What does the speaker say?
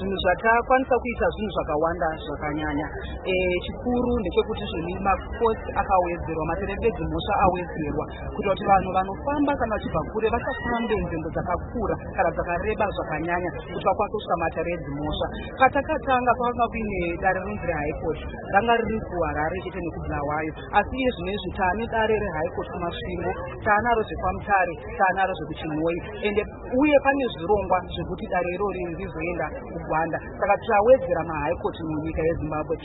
zvinhu zvatakwanisa kuita zvinhu zvakawanda zvakanyanya. Chikuru ndechekuti zvini makoti akawedzerwa, materebedzi mhosva awedzerwa kuita kuti vanhu vanofamba kana vachibva kure vasafambe nzvimbo dzakakura kana dzakareba zvakanyanya kuti vakwanise kusvika mataredzi mhosva. Patakatanga kwanga kuine dare rinonzi reHigh Court ranga riri kuHarare chete nekuBulawayo, asi iye zvinezvi taane dare reHigh Court kuMasvingo, taanaro zvekwaMutare, taanaro zvekuChinhoyi, uye pane zvirongwa zvekuti dare irori rizoenda kuGwanda. Saka tawedzera maHigh Court munyika yeZimbabwe.